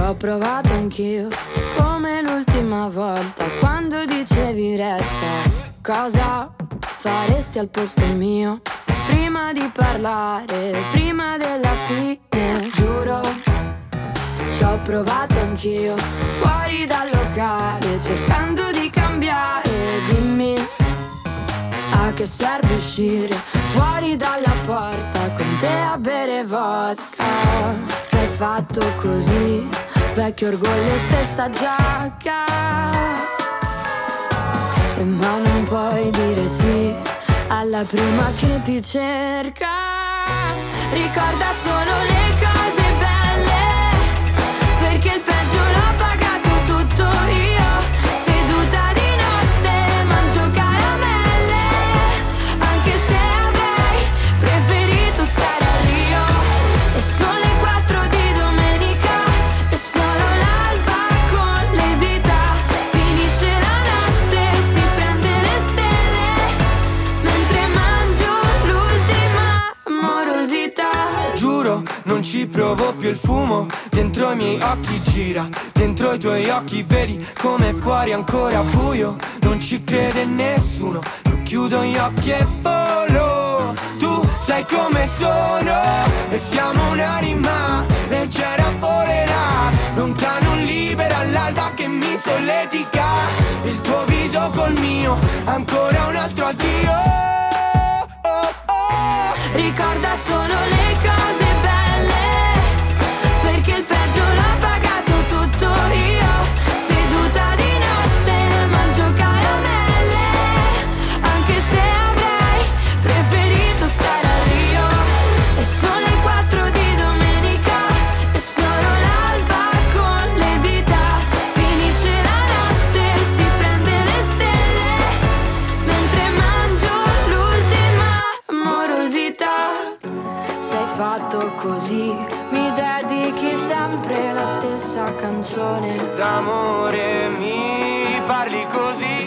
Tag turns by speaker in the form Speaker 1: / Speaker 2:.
Speaker 1: Ho provato anch'io, come l'ultima volta, quando dicevi resta. Cosa faresti al posto mio? Prima di parlare, prima della fine, giuro. Ci ho provato anch'io, fuori dal locale, cercando di cambiare. Dimmi, a che serve uscire fuori dalla porta con te a bere vodka? Sei fatto così, vecchio orgoglio, stessa giacca. E ma non puoi dire sì alla prima che ti cerca. Ricorda solo le cose belle, perché il peggio l'ho pagato tutto io. Seduta di notte, mangio caramelle, anche se avrei preferito stare a Rio. E sono le 4 di domenica e sfioro l'alba con le dita. Finisce la notte, si prende le stelle, mentre mangio l'ultima morosità.
Speaker 2: Giuro, non ci provo più il fumo, dentro i miei occhi gira, dentro i tuoi occhi vedi come fuori ancora buio. Non ci crede nessuno, io chiudo gli occhi e volo. Tu sai come sono e siamo un'anima leggera, volerà lontano, libera all'alba che mi solletica. Il tuo viso col mio, ancora un altro addio.
Speaker 1: Ricorda solo le cose belle, perché il peggio l'ho pagato tutto io. Seduta di notte, mangio caramelle, anche se avrei preferito stare a Rio. E sono le 4 di domenica e sfioro l'alba con le dita. Finisce la notte, si prende le stelle, mentre mangio l'ultima morosità. Sei fatto così, mi dedichi sempre la stessa canzone.
Speaker 2: D'amore mi parli così,